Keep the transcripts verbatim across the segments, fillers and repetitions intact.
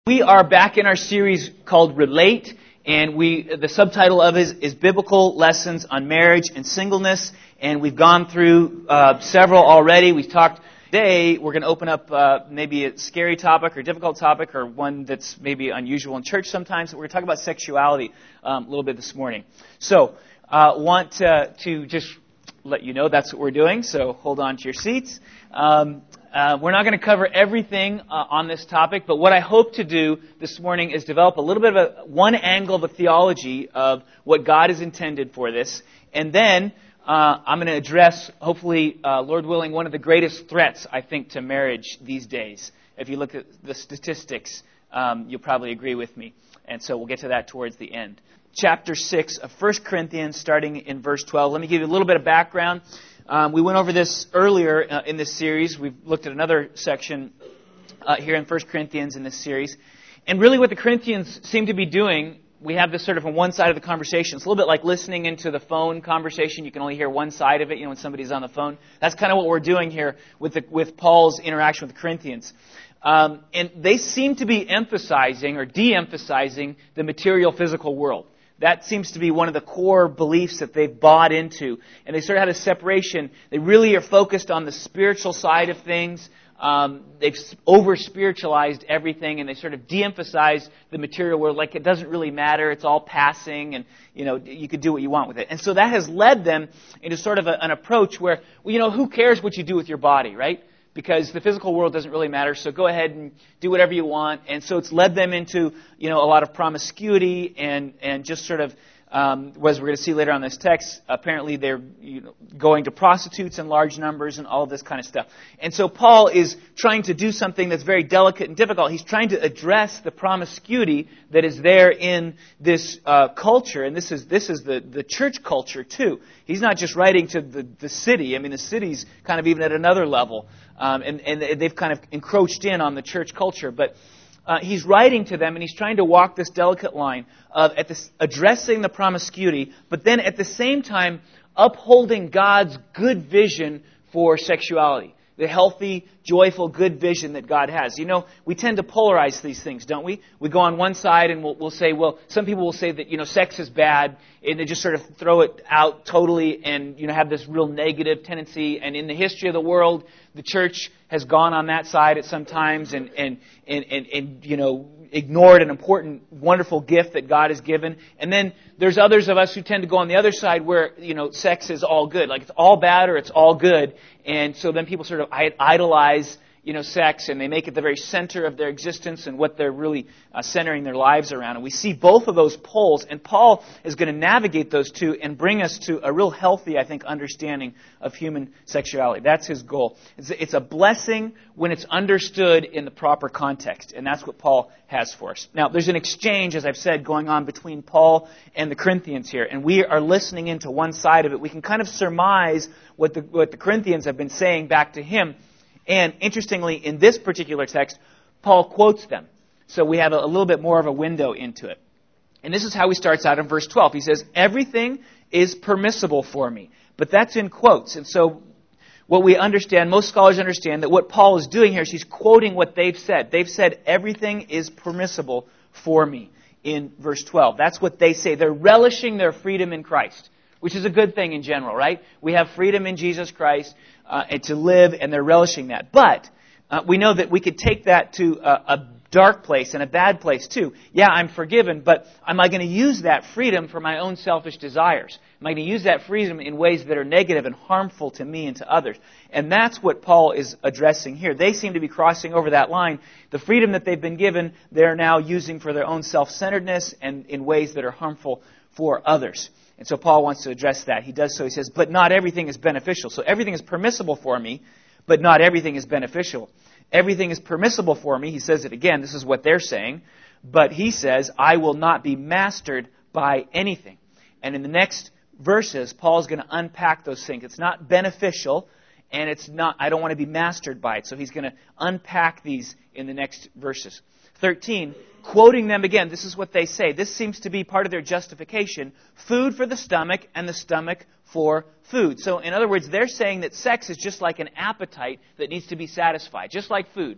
We are back in our series called Relate, and we the subtitle of it is, is Biblical Lessons on Marriage and Singleness, and we've gone through uh, several already. We've talked today, we're going to open up uh, maybe a scary topic or difficult topic or one that's maybe unusual in church sometimes. We're going to talk about sexuality um, a little bit this morning. So, uh, want to, to just let you know that's what we're doing, so hold on to your seats. Um, Uh, we're not going to cover everything uh, on this topic, but what I hope to do this morning is develop a little bit of a one angle of a theology of what God has intended for this, and then uh, I'm going to address, hopefully, uh, Lord willing, one of the greatest threats, I think, to marriage these days. If you look at the statistics, um, you'll probably agree with me, and so we'll get to that towards the end. Chapter six of First Corinthians, starting in verse twelve. Let me give you a little bit of background. Um, we went over this earlier uh, in this series. We've looked at another section uh, here in First Corinthians in this series. And really what the Corinthians seem to be doing, we have this sort of on one side of the conversation. It's a little bit like listening into the phone conversation. You can only hear one side of it, you know, when somebody's on the phone. That's kind of what we're doing here with the, with Paul's interaction with the Corinthians. Um, and they seem to be emphasizing or de-emphasizing the material physical world. That seems to be one of the core beliefs that they've bought into. And they sort of had a separation. They really are focused on the spiritual side of things. Um, they've over-spiritualized everything, and they sort of de-emphasize the material world, like it doesn't really matter, it's all passing, and you know you could do what you want with it. And so that has led them into sort of a, an approach where, well, you know, who cares what you do with your body, right? Because the physical world doesn't really matter, so go ahead and do whatever you want. And so it's led them into, you know, a lot of promiscuity and, and just sort of, um, as we're going to see later on in this text, apparently they're you know, going to prostitutes in large numbers and all of this kind of stuff. And so Paul is trying to do something that's very delicate and difficult. He's trying to address the promiscuity that is there in this uh, culture, and this is this is the, the church culture too. He's not just writing to the, the city. I mean, the city's kind of even at another level. Um, and, and they've kind of encroached in on the church culture. But uh, he's writing to them, and he's trying to walk this delicate line of at this, addressing the promiscuity, but then at the same time upholding God's good vision for sexuality. The healthy, joyful, good vision that God has. You know, we tend to polarize these things, don't we? We go on one side and we'll, we'll say, well, some people will say that, you know, sex is bad, and they just sort of throw it out totally and, you know, have this real negative tendency. And in the history of the world, the church has gone on that side at some times and, and, and, and, and you know, ignored an important, wonderful gift that God has given. And then there's others of us who tend to go on the other side where, you know, sex is all good. Like it's all bad or it's all good. And so then people sort of idolize, you know, sex, and they make it the very center of their existence and what they're really uh, centering their lives around. And we see both of those poles, and Paul is going to navigate those two and bring us to a real healthy, I think, understanding of human sexuality. That's his goal. It's a, it's a blessing when it's understood in the proper context, and that's what Paul has for us. Now, there's an exchange, as I've said, going on between Paul and the Corinthians here, and we are listening into one side of it. We can kind of surmise what the, what the Corinthians have been saying back to him. And interestingly, in this particular text, Paul quotes them. So we have a, a little bit more of a window into it. And this is how he starts out in verse twelve. He says, everything is permissible for me. But that's in quotes. And so what we understand, most scholars understand that what Paul is doing here is he's quoting what they've said. They've said, everything is permissible for me in verse twelve. That's what they say. They're relishing their freedom in Christ, which is a good thing in general, right? We have freedom in Jesus Christ uh, and to live, and they're relishing that. But uh, we know that we could take that to a, a dark place and a bad place too. Yeah, I'm forgiven, but am I going to use that freedom for my own selfish desires? Am I going to use that freedom in ways that are negative and harmful to me and to others? And that's what Paul is addressing here. They seem to be crossing over that line. The freedom that they've been given, they're now using for their own self-centeredness and in ways that are harmful for others. And so Paul wants to address that. He does so. He says, but not everything is beneficial. So everything is permissible for me, but not everything is beneficial. Everything is permissible for me. He says it again. This is what they're saying. But he says, I will not be mastered by anything. And in the next verses, Paul's going to unpack those things. It's not beneficial, and it's not, I don't want to be mastered by it. So he's going to unpack these in the next verses. thirteen, quoting them again, this is what they say. This seems to be part of their justification. Food for the stomach and the stomach for food. So in other words, they're saying that sex is just like an appetite that needs to be satisfied. Just like food, right?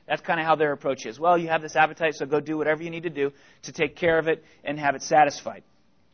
That's kind of how their approach is. Well, you have this appetite, so go do whatever you need to do to take care of it and have it satisfied.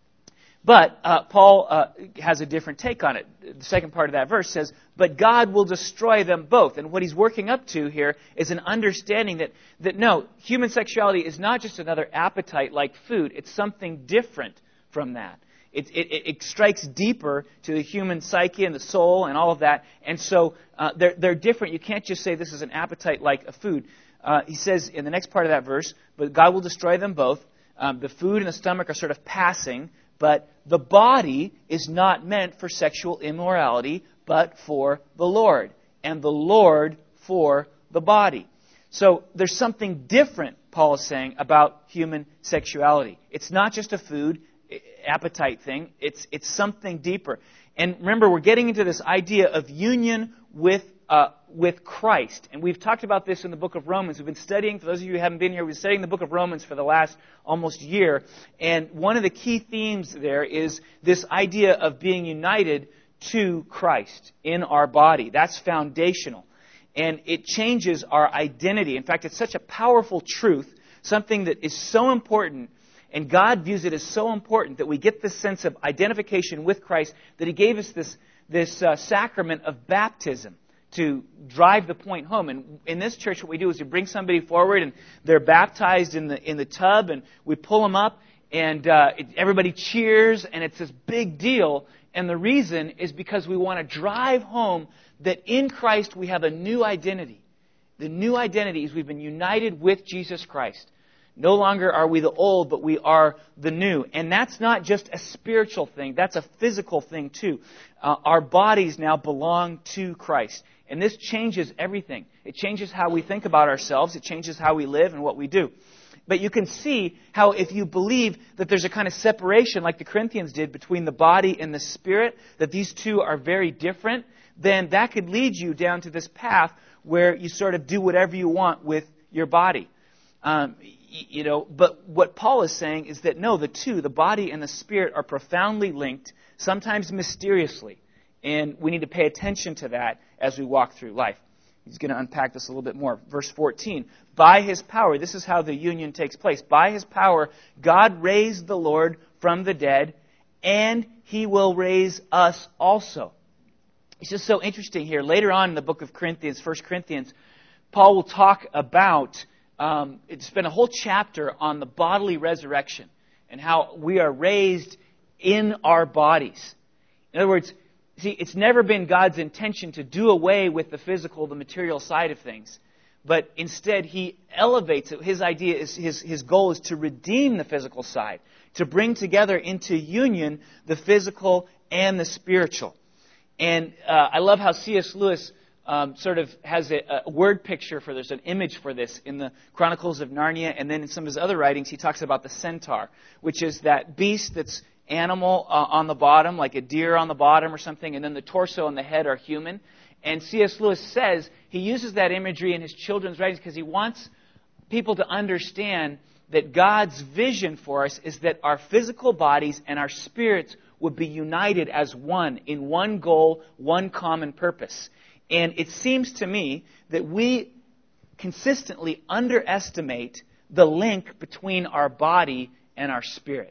But uh, Paul uh, has a different take on it. The second part of that verse says, but God will destroy them both. And what he's working up to here is an understanding that, that no, human sexuality is not just another appetite like food. It's something different from that. It, it, it strikes deeper to the human psyche and the soul and all of that. And so uh, they're, they're different. You can't just say this is an appetite like a food. Uh, he says in the next part of that verse, but God will destroy them both. Um, the food and the stomach are sort of passing, but the body is not meant for sexual immorality, but for the Lord, and the Lord for the body. So there's something different, Paul is saying, about human sexuality. It's not just a food appetite thing. It's it's something deeper. And remember, we're getting into this idea of union with uh, with Christ. And we've talked about this in the book of Romans. We've been studying, for those of you who haven't been here, we've been studying the book of Romans for the last almost year. And one of the key themes there is this idea of being united to Christ in our body. That's foundational. And it changes our identity. In fact, it's such a powerful truth, something that is so important. And God views it as so important that we get this sense of identification with Christ that He gave us this, this uh, sacrament of baptism to drive the point home. And in this church, what we do is we bring somebody forward and they're baptized in the in the tub, and we pull them up, and uh, it, everybody cheers, and it's this big deal. And the reason is because we want to drive home that in Christ we have a new identity. The new identity is we've been united with Jesus Christ. No longer are we the old, but we are the new. And that's not just a spiritual thing. That's a physical thing too. Uh, our bodies now belong to Christ. And this changes everything. It changes how we think about ourselves. It changes how we live and what we do. But you can see how if you believe that there's a kind of separation like the Corinthians did between the body and the spirit, that these two are very different, then that could lead you down to this path where you sort of do whatever you want with your body. Um, you know, but what Paul is saying is that no, the two, the body and the spirit, are profoundly linked, sometimes mysteriously. And we need to pay attention to that as we walk through life. He's going to unpack this a little bit more. Verse fourteen, by His power, this is how the union takes place. By His power, God raised the Lord from the dead, and He will raise us also. It's just so interesting here. Later on in the book of Corinthians, First Corinthians, Paul will talk about Um, it spent a whole chapter on the bodily resurrection and how we are raised in our bodies. In other words, see, it's never been God's intention to do away with the physical, the material side of things. But instead, He elevates it. His idea is, his, his goal is to redeem the physical side, to bring together into union the physical and the spiritual. And uh, I love how C S Lewis Um, sort of has a, a word picture for this, an image for this in the Chronicles of Narnia, and then in some of his other writings he talks about the centaur, which is that beast that's animal uh, on the bottom, like a deer on the bottom or something, and then the torso and the head are human. And C S Lewis says he uses that imagery in his children's writings because he wants people to understand that God's vision for us is that our physical bodies and our spirits would be united as one, in one goal, one common purpose. And it seems to me that we consistently underestimate the link between our body and our spirit.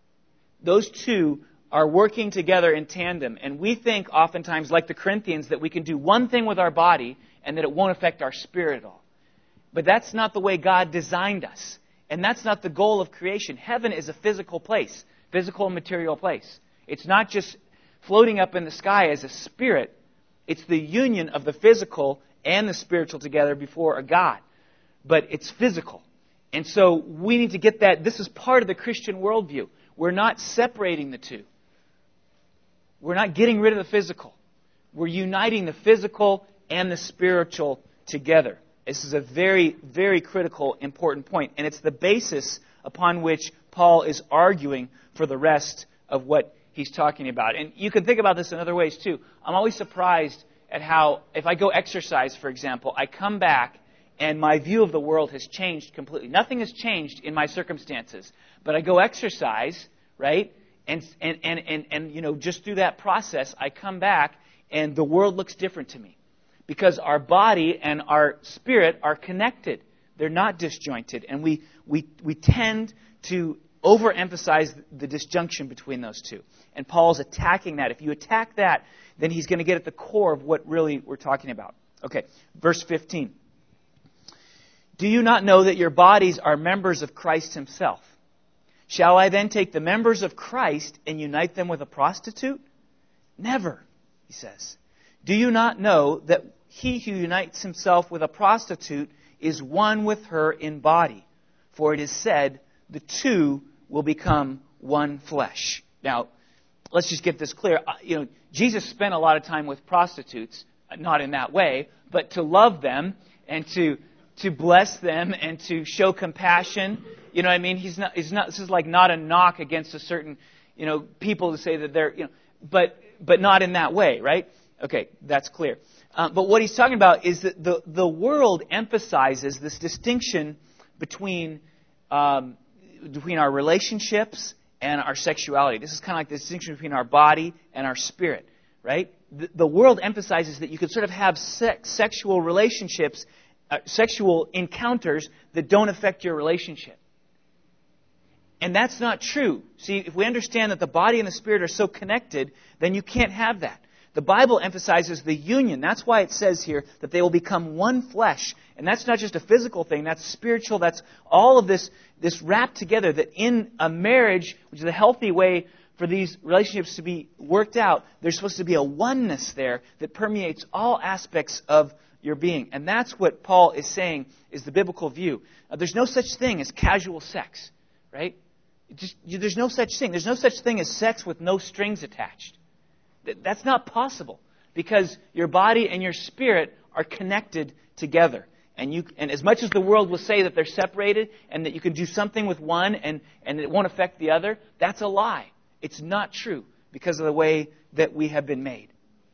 Those two are working together in tandem. And we think oftentimes, like the Corinthians, that we can do one thing with our body and that it won't affect our spirit at all. But that's not the way God designed us. And that's not the goal of creation. Heaven is a physical place, physical and material place. It's not just floating up in the sky as a spirit. It's the union of the physical and the spiritual together before a God. But it's physical. And so we need to get that. This is part of the Christian worldview. We're not separating the two. We're not getting rid of the physical. We're uniting the physical and the spiritual together. This is a very, very critical, important point. And it's the basis upon which Paul is arguing for the rest of what he's talking about. And you can think about this in other ways too. I'm always surprised at how, if I go exercise, for example, I come back and my view of the world has changed completely. Nothing has changed in my circumstances. But I go exercise, right? And, and, and, and, and you know, just through that process, I come back and the world looks different to me. because our body and our spirit are connected. They're not disjointed. And we, we, we tend to overemphasize the disjunction between those two. And Paul's attacking that. If you attack that, then he's going to get at the core of what really we're talking about. Okay, verse fifteen. Do you not know that your bodies are members of Christ himself? Shall I then take the members of Christ and unite them with a prostitute? Never, he says. Do you not know that he who unites himself with a prostitute is one with her in body? For it is said, the two will become one flesh. Now, let's just get this clear. You know, Jesus spent a lot of time with prostitutes, not in that way, but to love them and to to bless them and to show compassion. You know what I mean? He's not. He's not. This is like not a knock against a certain, you know, people to say that they're, you know, but but not in that way, right? Okay, that's clear. Uh, but what he's talking about is that the the world emphasizes this distinction between um, between our relationships and our sexuality. This is kind of like the distinction between our body and our spirit, right? The, the world emphasizes that you can sort of have sex, sexual relationships, uh, sexual encounters that don't affect your relationship. And that's not true. See, if we understand that the body and the spirit are so connected, then you can't have that. The Bible emphasizes the union. That's why it says here that they will become one flesh. And that's not just a physical thing. That's spiritual. That's all of this, this wrapped together. That in a marriage, which is a healthy way for these relationships to be worked out, there's supposed to be a oneness there that permeates all aspects of your being. And that's what Paul is saying is the biblical view. Uh, there's no such thing as casual sex, right? Just, you, there's no such thing. There's no such thing as sex with no strings attached. That's not possible because your body and your spirit are connected together. And you, and as much as the world will say that they're separated and that you can do something with one and, and it won't affect the other, that's a lie. It's not true because of the way that we have been made.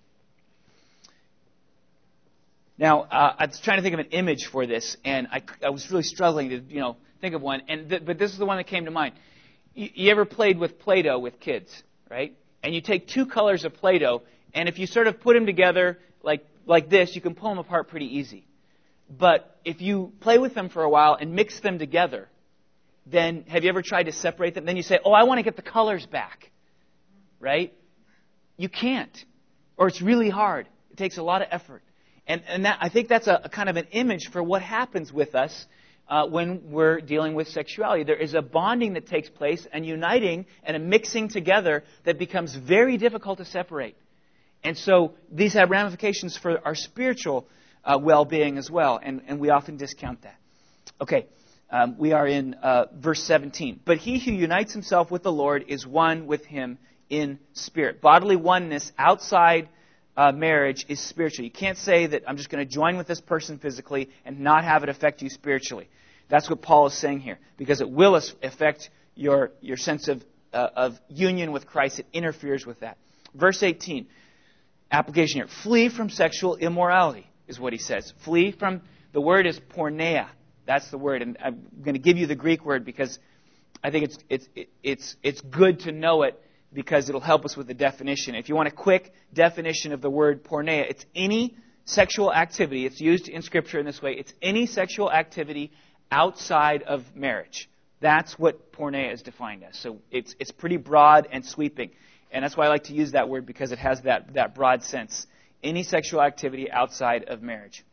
Now, uh, I was trying to think of an image for this, and I, I was really struggling to, you know, think of one. And th- but this is the one that came to mind. You, you ever played with Play-Doh with kids, right? And you take two colors of Play-Doh, and if you sort of put them together like like this, you can pull them apart pretty easy. But if you play with them for a while and mix them together, then have you ever tried to separate them? Then you say, oh, I want to get the colors back, right? You can't, or it's really hard. It takes a lot of effort. And, and that, I think that's a, a kind of an image for what happens with us Uh, when we're dealing with sexuality. There is a bonding that takes place and uniting and a mixing together that becomes very difficult to separate. And so these have ramifications for our spiritual uh, well-being as well, and, and we often discount that. Okay, um, we are in uh, verse seventeen. But he who unites himself with the Lord is one with him in spirit. Bodily oneness outside Uh, marriage is spiritual. You can't say that I'm just going to join with this person physically and not have it affect you spiritually. That's what Paul is saying here, because it will affect your your sense of uh, of union with Christ. It interferes with that. Verse eighteen, application here: flee from sexual immorality is what he says. Flee from, the word is porneia. That's the word, and I'm going to give you the Greek word because I think it's it's it's it's good to know it, because it'll help us with the definition. If you want a quick definition of the word porneia, it's any sexual activity. It's used in Scripture in this way. It's any sexual activity outside of marriage. That's what porneia is defined as. So it's it's pretty broad and sweeping. And that's why I like to use that word, because it has that, that broad sense. Any sexual activity outside of marriage.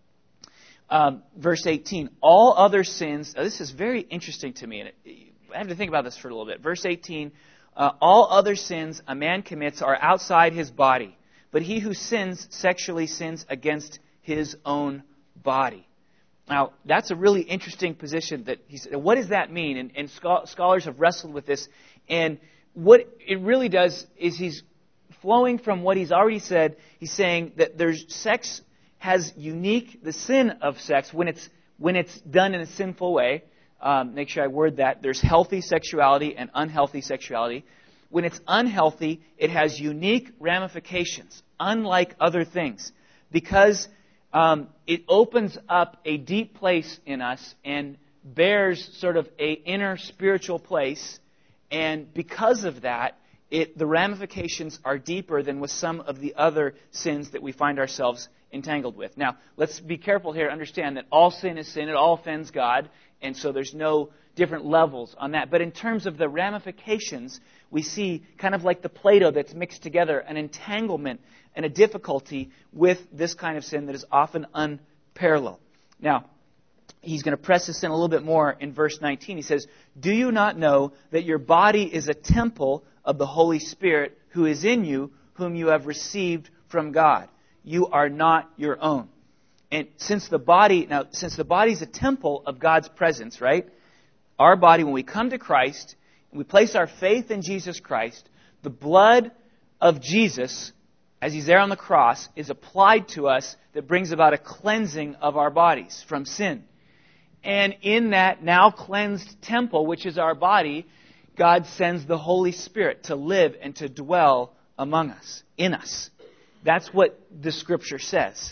Um, verse eighteen, all other sins. Now this is very interesting to me, and it, I have to think about this for a little bit. Verse eighteen, Uh, all other sins a man commits are outside his body, but he who sins sexually sins against his own body. Now, that's a really interesting position. That he said. What does that mean? And, and scholars have wrestled with this. And what it really does is he's flowing from what he's already said. He's saying that there's sex has unique, the sin of sex, when it's when it's done in a sinful way. Um, make sure I word that. There's healthy sexuality and unhealthy sexuality. When it's unhealthy, it has unique ramifications, unlike other things, because um, it opens up a deep place in us and bears sort of a inner spiritual place. And because of that, it, the ramifications are deeper than with some of the other sins that we find ourselves entangled with. Now, let's be careful here. Understand that all sin is sin. It all offends God. And so there's no different levels on that. But in terms of the ramifications, we see kind of like the Play-Doh that's mixed together, an entanglement and a difficulty with this kind of sin that is often unparalleled. Now, he's going to press this in a little bit more in verse nineteen. He says, "Do you not know that your body is a temple of the Holy Spirit who is in you, whom you have received from God? You are not your own." And since the body, now, since the body is a temple of God's presence, right? Our body, when we come to Christ, and we place our faith in Jesus Christ, the blood of Jesus, as He's there on the cross, is applied to us that brings about a cleansing of our bodies from sin. And in that now cleansed temple, which is our body, God sends the Holy Spirit to live and to dwell among us, in us. That's what the Scripture says.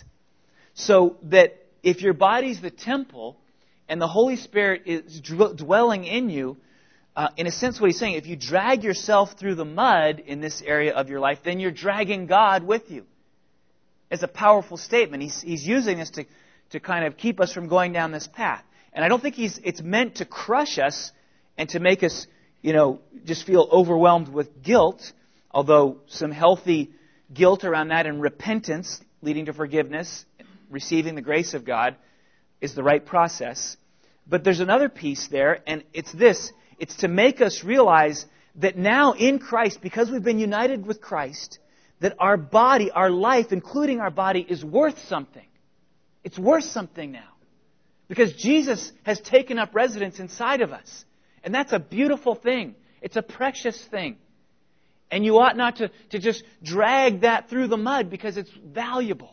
So that if your body's the temple and the Holy Spirit is dwelling in you, uh, in a sense what he's saying, if you drag yourself through the mud in this area of your life, then you're dragging God with you. It's a powerful statement. He's, he's using this to, to kind of keep us from going down this path. And I don't think he's, it's meant to crush us and to make us, you know, just feel overwhelmed with guilt, although some healthy guilt around that and repentance leading to forgiveness, receiving the grace of God, is the right process. But there's another piece there, and it's this. It's to make us realize that now in Christ, because we've been united with Christ, that our body, our life, including our body, is worth something. It's worth something now. Because Jesus has taken up residence inside of us. And that's a beautiful thing. It's a precious thing. And you ought not to, to just drag that through the mud because it's valuable.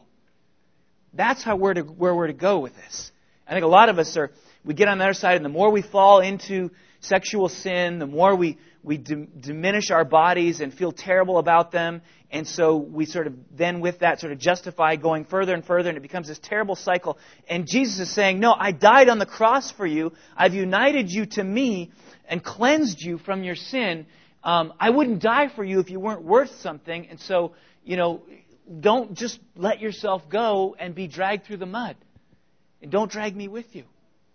That's how we're to, where we're to go with this. I think a lot of us are, we get on the other side, and the more we fall into sexual sin, the more we, we d- diminish our bodies and feel terrible about them. And so we sort of then with that sort of justify going further and further, and it becomes this terrible cycle. And Jesus is saying, no, I died on the cross for you. I've united you to me and cleansed you from your sin. Um, I wouldn't die for you if you weren't worth something. And so, you know, don't just let yourself go and be dragged through the mud. And don't drag me with you.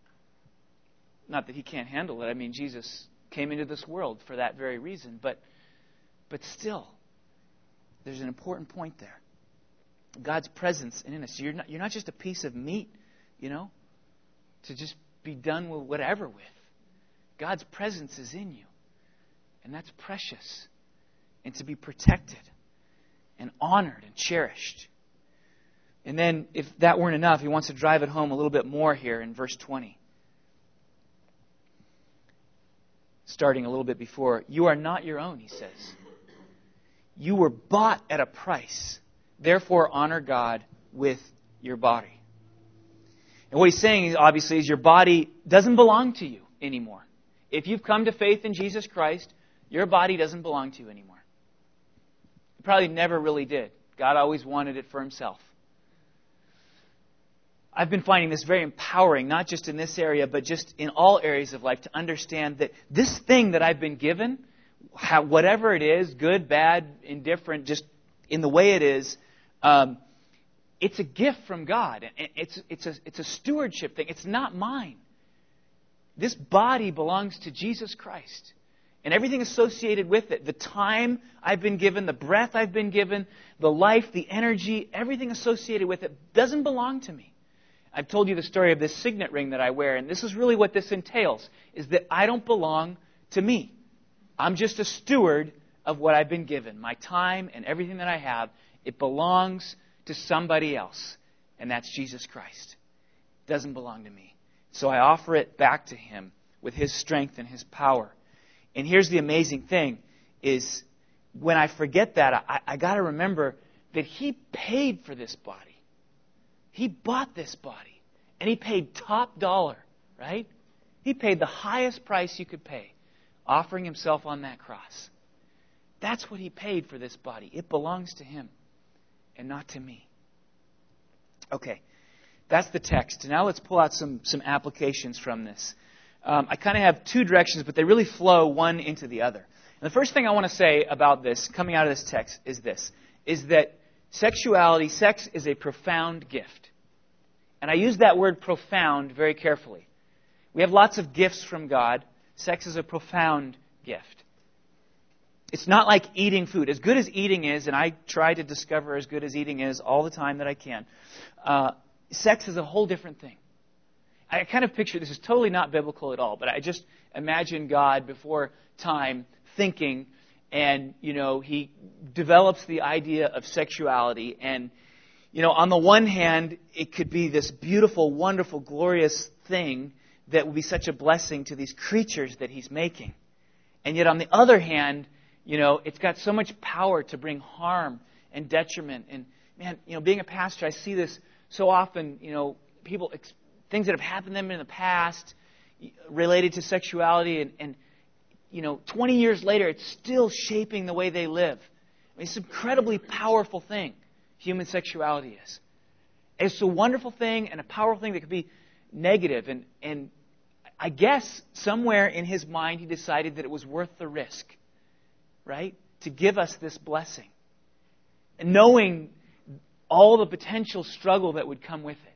Not that He can't handle it. I mean, Jesus came into this world for that very reason. But, but still, there's an important point there. God's presence in us. You're not, you're not just a piece of meat, you know, to just be done with whatever with. God's presence is in you. And that's precious. And to be protected and honored and cherished. And then, if that weren't enough, he wants to drive it home a little bit more here in verse twenty. Starting a little bit before. You are not your own, he says. You were bought at a price. Therefore, honor God with your body. And what he's saying, obviously, is your body doesn't belong to you anymore. If you've come to faith in Jesus Christ, your body doesn't belong to you anymore. It probably never really did. God always wanted it for Himself. I've been finding this very empowering, not just in this area, but just in all areas of life, to understand that this thing that I've been given, how, whatever it is, good, bad, indifferent, just in the way it is, um, it's a gift from God. It's, it's, a, it's a stewardship thing. It's not mine. This body belongs to Jesus Christ. And everything associated with it, the time I've been given, the breath I've been given, the life, the energy, everything associated with it doesn't belong to me. I've told you the story of this signet ring that I wear, and this is really what this entails, is that I don't belong to me. I'm just a steward of what I've been given. My time and everything that I have, it belongs to somebody else, and that's Jesus Christ. It doesn't belong to me. So I offer it back to Him with His strength and His power. And here's the amazing thing, is when I forget that, I, I got to remember that He paid for this body. He bought this body. And He paid top dollar, right? He paid the highest price you could pay, offering Himself on that cross. That's what He paid for this body. It belongs to Him and not to me. Okay, that's the text. Now let's pull out some, some applications from this. Um, I kind of have two directions, but they really flow one into the other. And the first thing I want to say about this, coming out of this text, is this, is that Sexuality, sex is a profound gift. And I use that word profound very carefully. We have lots of gifts from God. Sex is a profound gift. It's not like eating food. As good as eating is, and I try to discover as good as eating is all the time that I can, uh, sex is a whole different thing. I kind of picture, this is totally not biblical at all, but I just imagine God before time thinking, and, you know, He develops the idea of sexuality. And, you know, on the one hand, it could be this beautiful, wonderful, glorious thing that will be such a blessing to these creatures that He's making. And yet on the other hand, you know, it's got so much power to bring harm and detriment. And, man, you know, being a pastor, I see this so often, you know, people, things that have happened to them in the past related to sexuality, and, and you know, twenty years later, it's still shaping the way they live. I mean, it's an incredibly powerful thing, human sexuality is. It's a wonderful thing and a powerful thing that could be negative. And, and I guess somewhere in His mind, He decided that it was worth the risk, right, to give us this blessing. And knowing all the potential struggle that would come with it.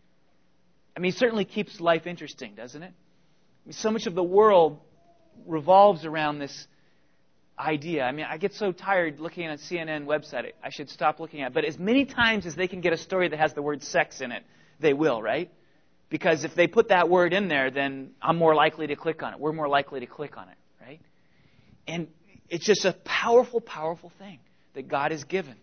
I mean, it certainly keeps life interesting, doesn't it? I mean, so much of the world revolves around this idea. I mean, I get so tired looking at a C N N website. I should stop looking at it. But as many times as they can get a story that has the word sex in it, they will, right? Because if they put that word in there, then I'm more likely to click on it. We're more likely to click on it, right? And it's just a powerful, powerful thing that God has given.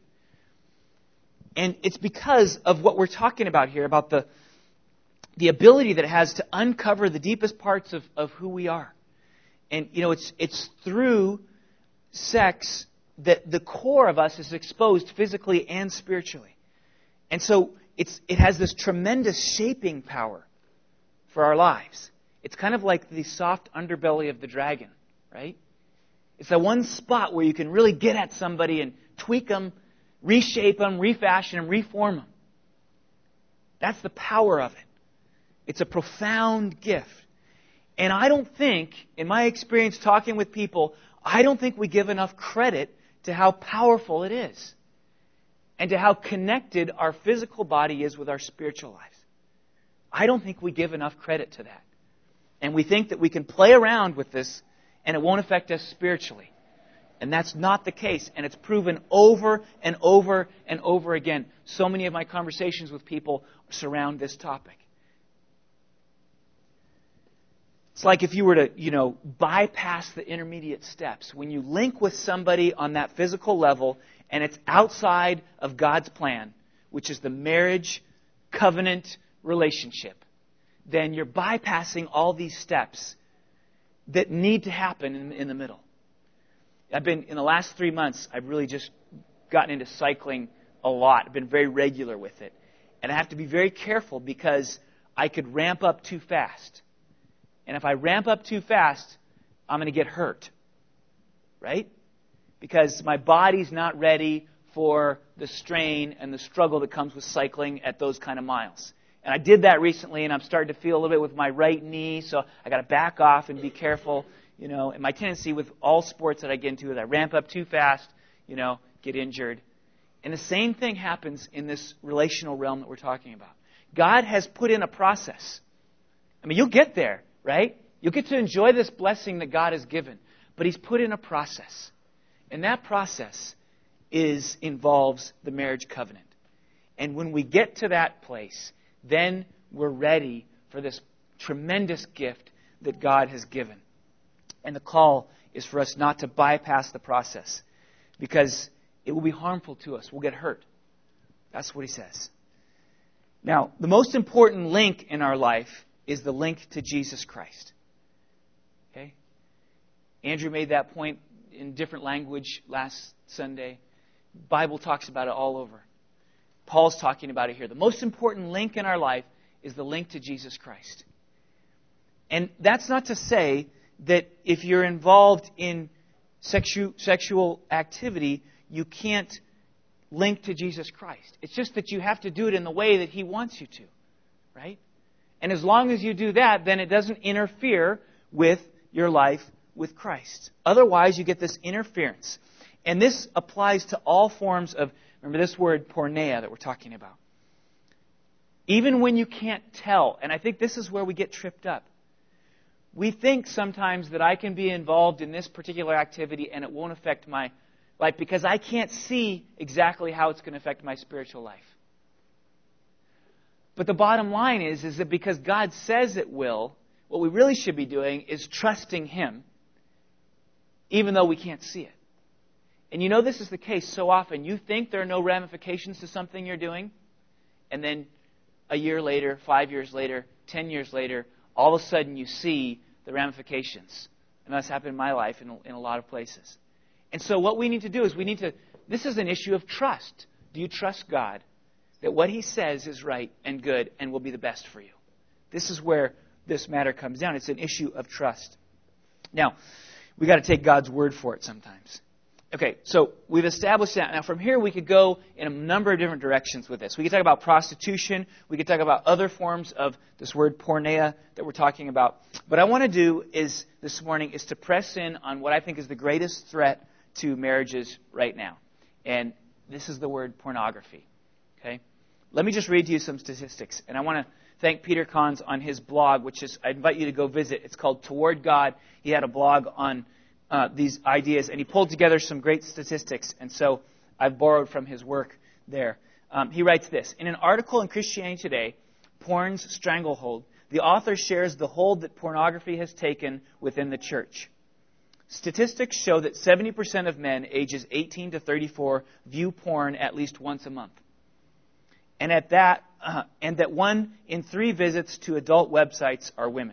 And it's because of what we're talking about here, about the the ability that it has to uncover the deepest parts of, of who we are. And, you know, it's it's through sex that the core of us is exposed physically and spiritually. And so it's it has this tremendous shaping power for our lives. It's kind of like the soft underbelly of the dragon, right? It's that one spot where you can really get at somebody and tweak them, reshape them, refashion them, reform them. That's the power of it. It's a profound gift. And I don't think, in my experience talking with people, I don't think we give enough credit to how powerful it is. And to how connected our physical body is with our spiritual lives. I don't think we give enough credit to that. And we think that we can play around with this and it won't affect us spiritually. And that's not the case. And it's proven over and over and over again. So many of my conversations with people surround this topic. It's like if you were to, you know, bypass the intermediate steps. When you link with somebody on that physical level and it's outside of God's plan, which is the marriage covenant relationship, then you're bypassing all these steps that need to happen in, in the middle. I've been, in the last three months, I've really just gotten into cycling a lot. I've been very regular with it. And I have to be very careful because I could ramp up too fast. And if I ramp up too fast, I'm going to get hurt. Right? Because my body's not ready for the strain and the struggle that comes with cycling at those kind of miles. And I did that recently, and I'm starting to feel a little bit with my right knee, so I got to back off and be careful. You know, and my tendency with all sports that I get into is I ramp up too fast, you know, get injured. And the same thing happens in this relational realm that we're talking about. God has put in a process. I mean, you'll get there, right? You'll get to enjoy this blessing that God has given. But He's put in a process. And that process is involves the marriage covenant. And when we get to that place, then we're ready for this tremendous gift that God has given. And the call is for us not to bypass the process because it will be harmful to us. We'll get hurt. That's what He says. Now, the most important link in our life is the link to Jesus Christ. Okay? Andrew made that point in different language last Sunday. The Bible talks about it all over. Paul's talking about it here. The most important link in our life is the link to Jesus Christ. And that's not to say that if you're involved in sexu- sexual activity, you can't link to Jesus Christ. It's just that you have to do it in the way that He wants you to. Right? And as long as you do that, then it doesn't interfere with your life with Christ. Otherwise, you get this interference. And this applies to all forms of, remember this word porneia that we're talking about. Even when you can't tell, and I think this is where we get tripped up. We think sometimes that I can be involved in this particular activity and it won't affect my life because I can't see exactly how it's going to affect my spiritual life. But the bottom line is, is that because God says it will, what we really should be doing is trusting Him, even though we can't see it. And you know this is the case so often. You think there are no ramifications to something you're doing, and then a year later, five years later, ten years later, all of a sudden you see the ramifications. And that's happened in my life in a, in a lot of places. And so what we need to do is we need to, this is an issue of trust. Do you trust God that what He says is right and good and will be the best for you? This is where this matter comes down. It's an issue of trust. Now, we got to take God's word for it sometimes. Okay, so we've established that. Now, from here, we could go in a number of different directions with this. We could talk about prostitution. We could talk about other forms of this word porneia that we're talking about. What I want to do is this morning is to press in on what I think is the greatest threat to marriages right now. And this is the word pornography. Okay? Let me just read to you some statistics. And I want to thank Peter Kahns on his blog, which is, I invite you to go visit. It's called Toward God. He had a blog on Uh, these ideas, and he pulled together some great statistics, and so I've borrowed from his work there. Um, he writes this: in an article in Christianity Today, Porn's Stranglehold, the author shares the hold that pornography has taken within the church. Statistics show that seventy percent of men ages eighteen to thirty-four view porn at least once a month, and at that, uh, and that one in three visits to adult websites are women.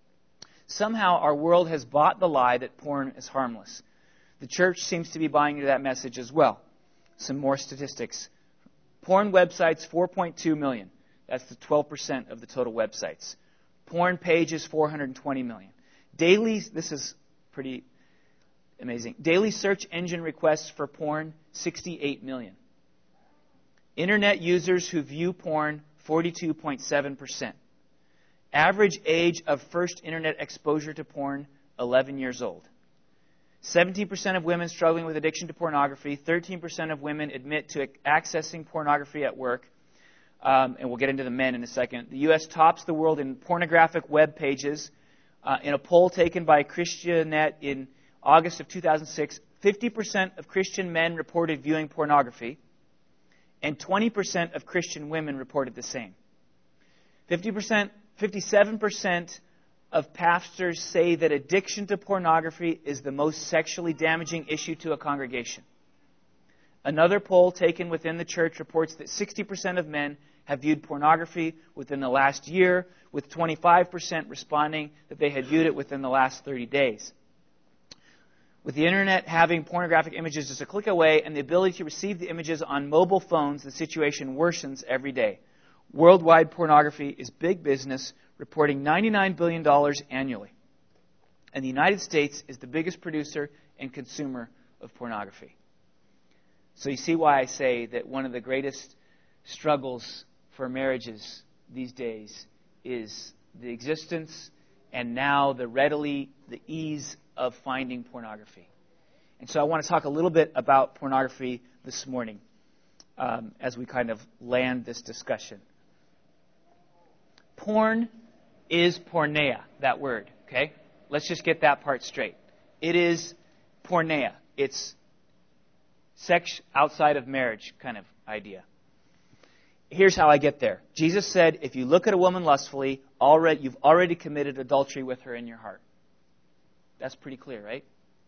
Somehow our world has bought the lie that porn is harmless. The church seems to be buying into that message as well. Some more statistics. Porn websites, four point two million. That's the twelve percent of the total websites. Porn pages, four hundred twenty million. Daily, this is pretty amazing. Daily search engine requests for porn, sixty-eight million. Internet users who view porn, forty-two point seven percent. Average age of first internet exposure to porn, eleven years old. seventeen percent of women struggling with addiction to pornography. thirteen percent of women admit to accessing pornography at work. Um, and we'll get into the men in a second. The U S tops the world in pornographic web pages. Uh, in a poll taken by Christianet in August of two thousand six, fifty percent of Christian men reported viewing pornography, and twenty percent of Christian women reported the same. fifty percent fifty-seven percent of pastors say that addiction to pornography is the most sexually damaging issue to a congregation. Another poll taken within the church reports that sixty percent of men have viewed pornography within the last year, with twenty-five percent responding that they had viewed it within the last thirty days. With the internet having pornographic images just a click away and the ability to receive the images on mobile phones, the situation worsens every day. Worldwide pornography is big business, reporting ninety-nine billion dollars annually. And the United States is the biggest producer and consumer of pornography. So you see why I say that one of the greatest struggles for marriages these days is the existence and now the readily, the ease of finding pornography. And so I want to talk a little bit about pornography this morning um, as we kind of land this discussion. Porn is porneia, that word, okay? Let's just get that part straight. It is porneia. It's sex outside of marriage kind of idea. Here's how I get there. Jesus said, if you look at a woman lustfully, already, you've already committed adultery with her in your heart. That's pretty clear, right?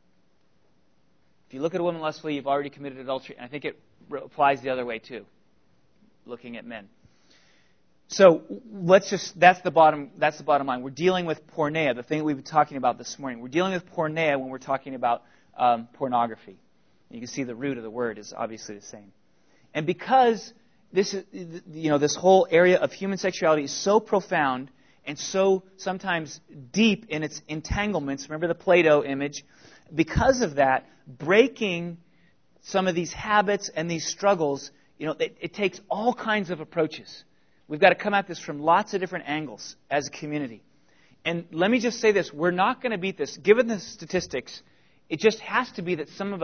If you look at a woman lustfully, you've already committed adultery. And I think it applies the other way too, looking at men. So let's just, that's the bottom, that's the bottom line. We're dealing with porneia, the thing that we've been talking about this morning. We're dealing with porneia when we're talking about um, pornography. You can see the root of the word is obviously the same. And because this is, you know, this whole area of human sexuality is so profound and so sometimes deep in its entanglements, remember the Plato image, because of that, breaking some of these habits and these struggles, you know, it, it takes all kinds of approaches. We've got to come at this from lots of different angles as a community. And let me just say this, we're not going to beat this. Given the statistics, it just has to be that some of us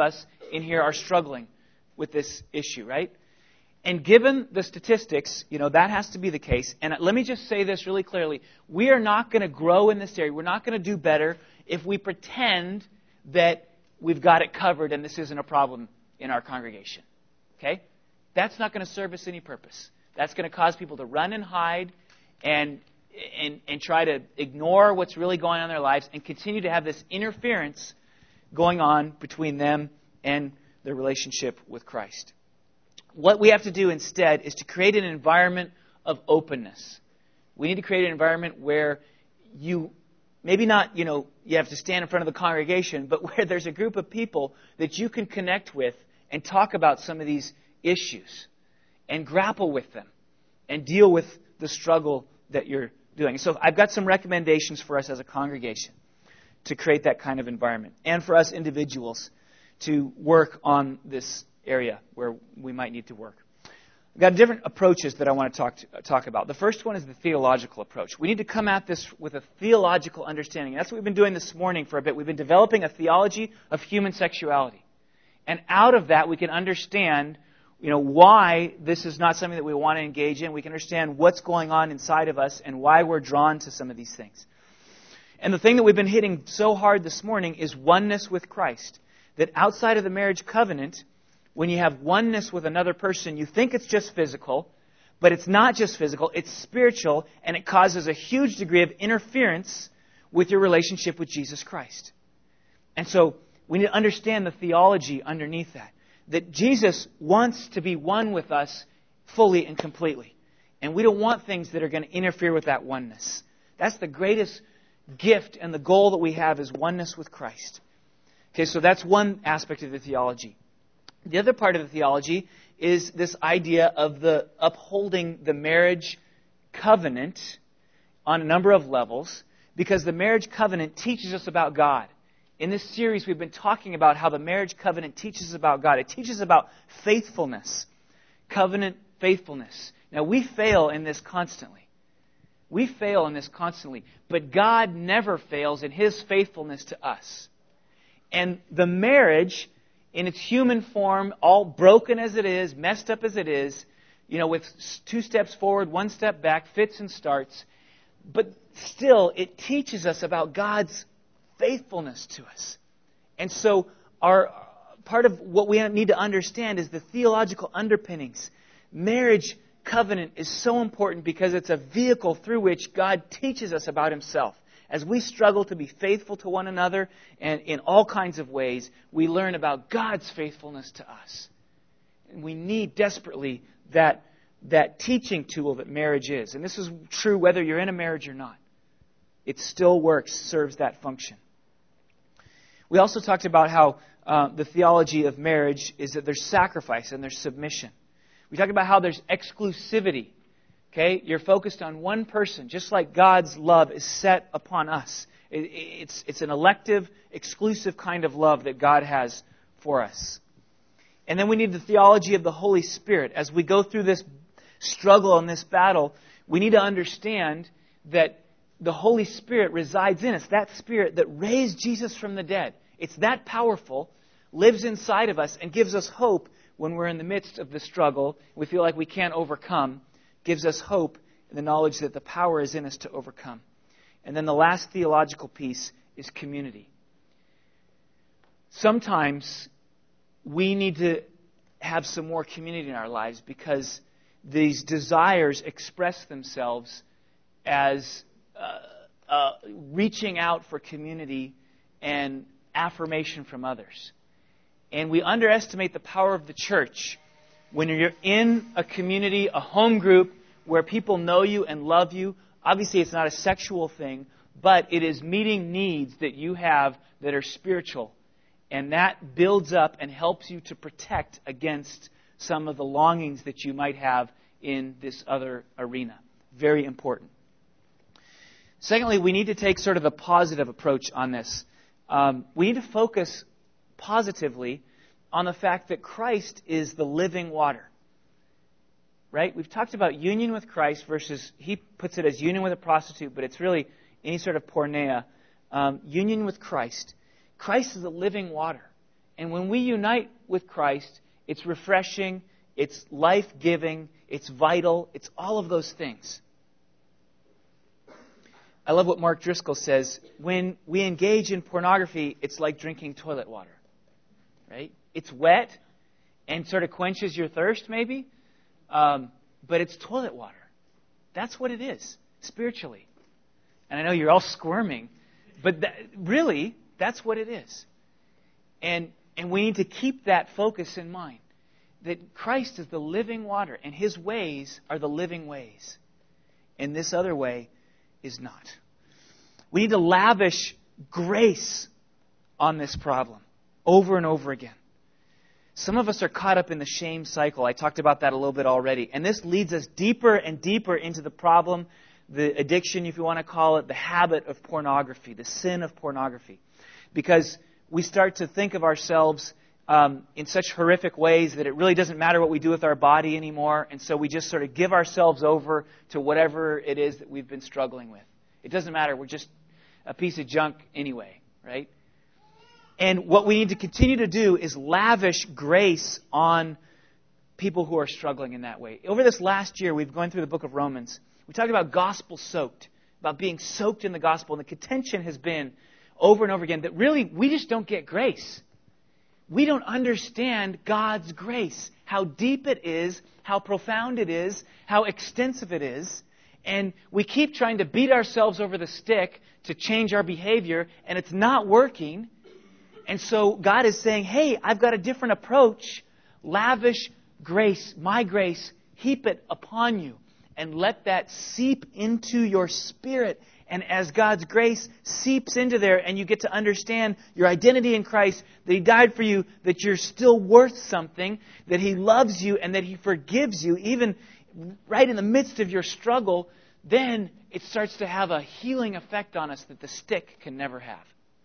in here are struggling with this issue, right? And given the statistics, you know, that has to be the case. And let me just say this really clearly. We are not going to grow in this area. We're not going to do better if we pretend that we've got it covered and this isn't a problem in our congregation. Okay? That's not going to serve us any purpose. That's going to cause people to run and hide and, and, and try to ignore what's really going on in their lives and continue to have this interference going on between them and their relationship with Christ. What we have to do instead is to create an environment of openness. We need to create an environment where you, maybe not, you know, you have to stand in front of the congregation, but where there's a group of people that you can connect with and talk about some of these issues and grapple with them and deal with the struggle that you're doing. So I've got some recommendations for us as a congregation to create that kind of environment and for us individuals to work on this area where we might need to work. I've got different approaches that I want to talk to, uh, talk about. The first one is the theological approach. We need to come at this with a theological understanding. That's what we've been doing this morning for a bit. We've been developing a theology of human sexuality. And out of that, we can understand, you know, why this is not something that we want to engage in. We can understand what's going on inside of us and why we're drawn to some of these things. And the thing that we've been hitting so hard this morning is oneness with Christ. That outside of the marriage covenant, when you have oneness with another person, you think it's just physical, but it's not just physical, it's spiritual, and it causes a huge degree of interference with your relationship with Jesus Christ. And so we need to understand the theology underneath that. That Jesus wants to be one with us fully and completely. And we don't want things that are going to interfere with that oneness. That's the greatest gift and the goal that we have is oneness with Christ. Okay, so that's one aspect of the theology. The other part of the theology is this idea of the upholding the marriage covenant on a number of levels, because the marriage covenant teaches us about God. In this series, we've been talking about how the marriage covenant teaches us about God. It teaches about faithfulness, covenant faithfulness. Now, we fail in this constantly. We fail in this constantly, but God never fails in His faithfulness to us. And the marriage, in its human form, all broken as it is, messed up as it is, you know, with two steps forward, one step back, fits and starts, but still, it teaches us about God's faithfulness to us. And so, our part of what we need to understand is the theological underpinnings. Marriage covenant is so important because it's a vehicle through which God teaches us about Himself. As we struggle to be faithful to one another and in all kinds of ways, we learn about God's faithfulness to us. And we need desperately that, that teaching tool that marriage is. And this is true whether you're in a marriage or not. It still works, serves that function. We also talked about how uh, the theology of marriage is that there's sacrifice and there's submission. We talked about how there's exclusivity. Okay, you're focused on one person, just like God's love is set upon us. It, it's, it's an elective, exclusive kind of love that God has for us. And then we need the theology of the Holy Spirit. As we go through this struggle and this battle, we need to understand that the Holy Spirit resides in us. That Spirit that raised Jesus from the dead. It's that powerful, lives inside of us, and gives us hope when we're in the midst of the struggle. We feel like we can't overcome. Gives us hope in the knowledge that the power is in us to overcome. And then the last theological piece is community. Sometimes we need to have some more community in our lives because these desires express themselves as uh, uh, reaching out for community and affirmation from others. And we underestimate the power of the church when you're in a community, a home group, where people know you and love you. Obviously, it's not a sexual thing, but it is meeting needs that you have that are spiritual. And that builds up and helps you to protect against some of the longings that you might have in this other arena. Very important. Secondly, we need to take sort of a positive approach on this. Um, we need to focus positively on the fact that Christ is the living water. Right? We've talked about union with Christ versus, he puts it as union with a prostitute, but it's really any sort of porneia. Um, union with Christ. Christ is the living water. And when we unite with Christ, it's refreshing, it's life-giving, it's vital, it's all of those things. I love what Mark Driscoll says. When we engage in pornography, it's like drinking toilet water. Right? It's wet and sort of quenches your thirst, maybe. Um, but it's toilet water. That's what it is, spiritually. And I know you're all squirming, but that, really, that's what it is. And and we need to keep that focus in mind, that Christ is the living water, and His ways are the living ways. And this other way is not. We need to lavish grace on this problem over and over again. Some of us are caught up in the shame cycle. I talked about that a little bit already. And this leads us deeper and deeper into the problem, the addiction, if you want to call it, the habit of pornography, the sin of pornography. Because we start to think of ourselves um, in such horrific ways that it really doesn't matter what we do with our body anymore. And so we just sort of give ourselves over to whatever it is that we've been struggling with. It doesn't matter. We're just a piece of junk anyway, right? And what we need to continue to do is lavish grace on people who are struggling in that way. Over this last year, we've gone through the book of Romans. We talked about gospel-soaked, about being soaked in the gospel. And the contention has been over and over again that really we just don't get grace. We don't understand God's grace, how deep it is, how profound it is, how extensive it is. And we keep trying to beat ourselves over the stick to change our behavior, and it's not working. And so God is saying, hey, I've got a different approach. Lavish grace, my grace, heap it upon you. And let that seep into your spirit. And as God's grace seeps into there and you get to understand your identity in Christ, that He died for you, that you're still worth something, that He loves you and that He forgives you, even right in the midst of your struggle, then it starts to have a healing effect on us that the stick can never have.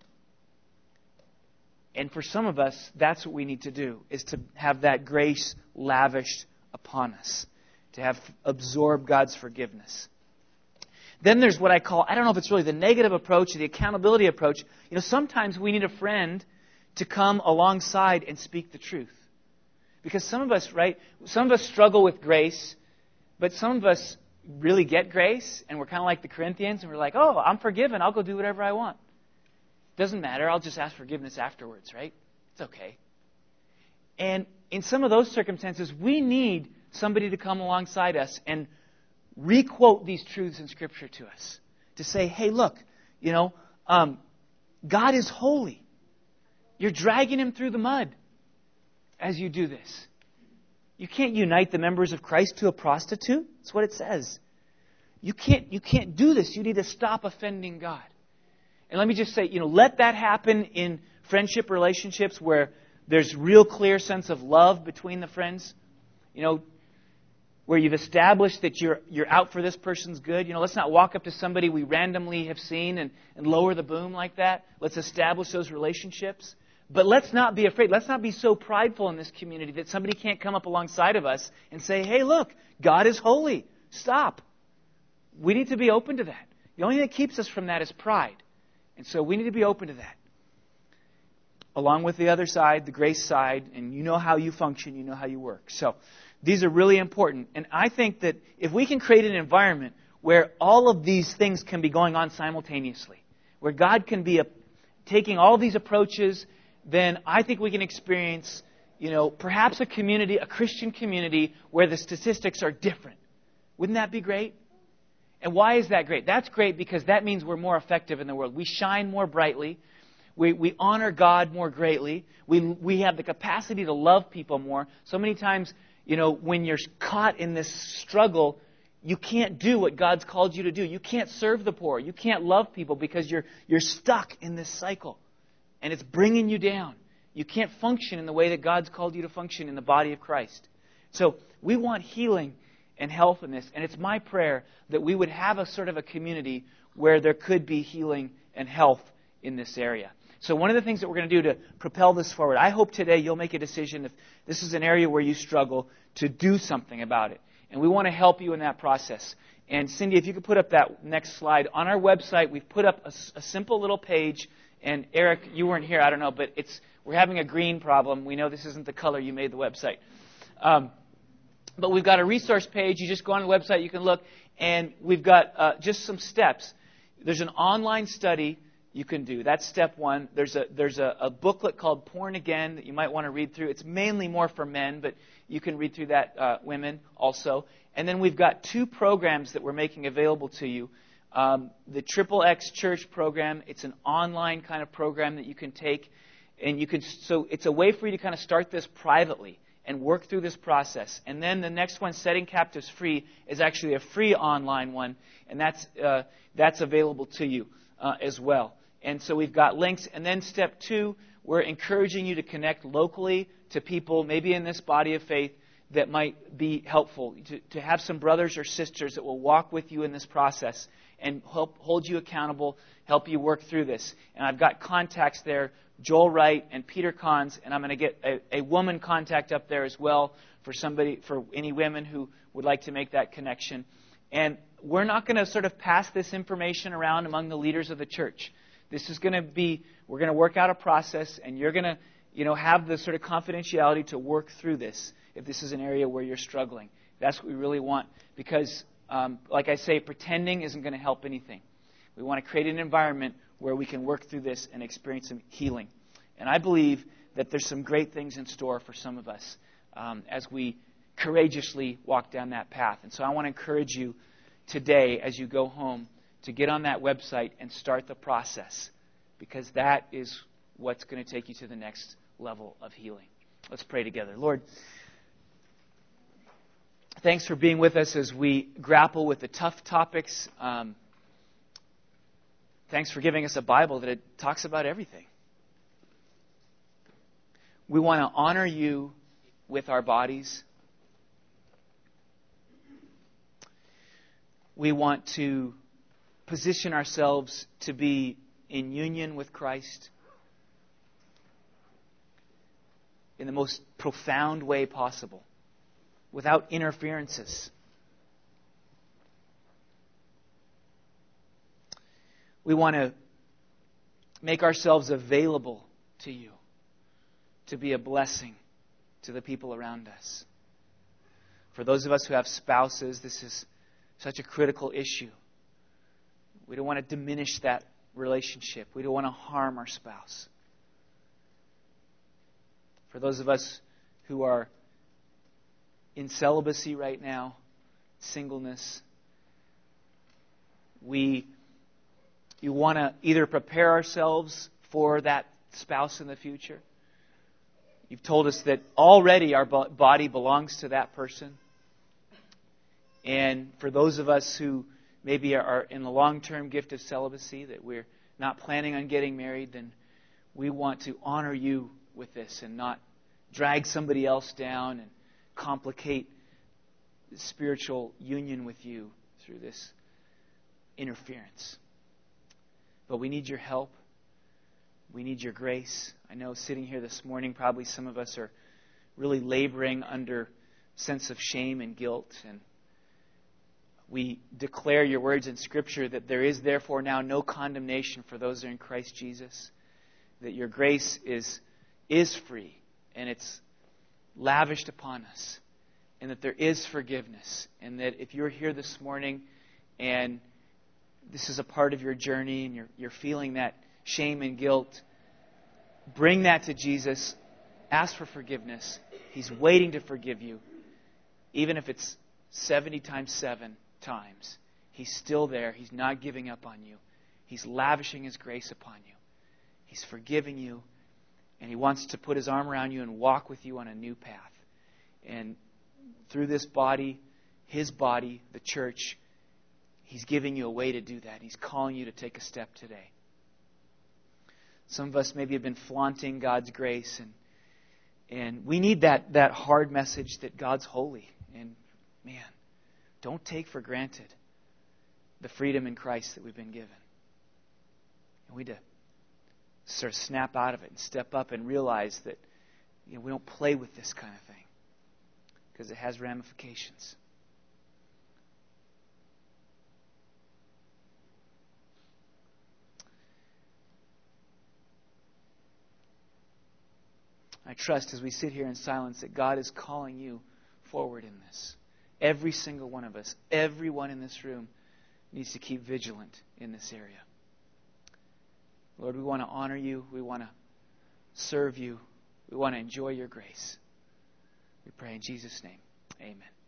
And for some of us, that's what we need to do, is to have that grace lavished upon us, to have absorb God's forgiveness. Then there's what I call, I don't know if it's really the negative approach or the accountability approach. You know, sometimes we need a friend to come alongside and speak the truth. Because some of us, right, some of us struggle with grace, but some of us really get grace, and we're kind of like the Corinthians, and we're like, oh, I'm forgiven, I'll go do whatever I want. Doesn't matter, I'll just ask forgiveness afterwards, right? It's okay. And in some of those circumstances, we need somebody to come alongside us and re-quote these truths in Scripture to us. To say, hey, look, you know, um, God is holy. You're dragging Him through the mud as you do this. You can't unite the members of Christ to a prostitute. That's what it says. You can't, you can't do this. You need to stop offending God. And let me just say, you know, let that happen in friendship relationships where there's real clear sense of love between the friends. You know, where you've established that you're you're out for this person's good. You know, let's not walk up to somebody we randomly have seen and, and lower the boom like that. Let's establish those relationships. But let's not be afraid. Let's not be so prideful in this community that somebody can't come up alongside of us and say, hey, look, God is holy. Stop. We need to be open to that. The only thing that keeps us from that is pride. And so we need to be open to that. Along with the other side, the grace side, and you know how you function, you know how you work. So these are really important. And I think that if we can create an environment where all of these things can be going on simultaneously, where God can be a, taking all these approaches, then I think we can experience, you know, perhaps a community, a Christian community, where the statistics are different. Wouldn't that be great? And why is that great? That's great because that means we're more effective in the world. We shine more brightly. We we honor God more greatly. We we have the capacity to love people more. So many times, you know, when you're caught in this struggle, you can't do what God's called you to do. You can't serve the poor. You can't love people because you're you're stuck in this cycle. And it's bringing you down. You can't function in the way that God's called you to function in the body of Christ. So we want healing and health in this. And it's my prayer that we would have a sort of a community where there could be healing and health in this area. So one of the things that we're going to do to propel this forward, I hope today you'll make a decision if this is an area where you struggle to do something about it. And we want to help you in that process. And Cindy, if you could put up that next slide. On our website, we've put up a, a simple little page. And Eric, you weren't here, I don't know, but it's we're having a green problem. We know this isn't the color you made the website. Um, but we've got a resource page. You just go on the website, you can look, and we've got uh, just some steps. There's an online study you can do. That's step one. There's a there's a, a booklet called Born Again that you might want to read through. It's mainly more for men, but you can read through that, uh, women also. And then we've got two programs that we're making available to you. Um, the Triple X Church program, it's an online kind of program that you can take. And you can, so it's a way for you to kind of start this privately and work through this process. And then the next one, Setting Captives Free, is actually a free online one. And that's, uh, that's available to you uh, as well. And so we've got links. And then step two, we're encouraging you to connect locally to people, maybe in this body of faith, that might be helpful. To, to have some brothers or sisters that will walk with you in this process and help hold you accountable, help you work through this. And I've got contacts there, Joel Wright and Peter Kahns, and I'm going to get a, a woman contact up there as well for somebody, for any women who would like to make that connection. And we're not going to sort of pass this information around among the leaders of the church. This is going to be, we're going to work out a process, and you're going to, you know, have the sort of confidentiality to work through this if this is an area where you're struggling. That's what we really want, because, um, like I say, pretending isn't going to help anything. We want to create an environment where we can work through this and experience some healing. And I believe that there's some great things in store for some of us um, as we courageously walk down that path. And so I want to encourage you today, as you go home, to get on that website and start the process, because that is what's going to take you to the next level of healing. Let's pray together. Lord, thanks for being with us as we grapple with the tough topics. Um, thanks for giving us a Bible that it talks about everything. We want to honor you with our bodies. We want to position ourselves to be in union with Christ in the most profound way possible, without interferences. We want to make ourselves available to you to be a blessing to the people around us. For those of us who have spouses, this is such a critical issue. We don't want to diminish that relationship. We don't want to harm our spouse. For those of us who are in celibacy right now, singleness, we you want to either prepare ourselves for that spouse in the future. You've told us that already our body belongs to that person. And for those of us who maybe are in the long-term gift of celibacy, that we're not planning on getting married, then we want to honor you with this and not drag somebody else down and complicate spiritual union with you through this interference. But we need your help. We need your grace. I know sitting here this morning, probably some of us are really laboring under a sense of shame and guilt. And we declare your words in Scripture that there is therefore now no condemnation for those who are in Christ Jesus. That your grace is, is free and it's lavished upon us. And that there is forgiveness. And that if you're here this morning and this is a part of your journey and you're, you're feeling that shame and guilt, bring that to Jesus. Ask for forgiveness. He's waiting to forgive you. Even if it's seventy times seven times. He's still there. He's not giving up on you. He's lavishing His grace upon you. He's forgiving you. And He wants to put His arm around you and walk with you on a new path. And through this body, His body, the church, He's giving you a way to do that. He's calling you to take a step today. Some of us maybe have been flaunting God's grace, and and we need that, that hard message that God's holy. And man, don't take for granted the freedom in Christ that we've been given. And we need to sort of snap out of it and step up and realize that, you know, we don't play with this kind of thing because it has ramifications. I trust as we sit here in silence that God is calling you forward in this. Every single one of us, everyone in this room needs to keep vigilant in this area. Lord, we want to honor you. We want to serve you. We want to enjoy your grace. We pray in Jesus' name. Amen.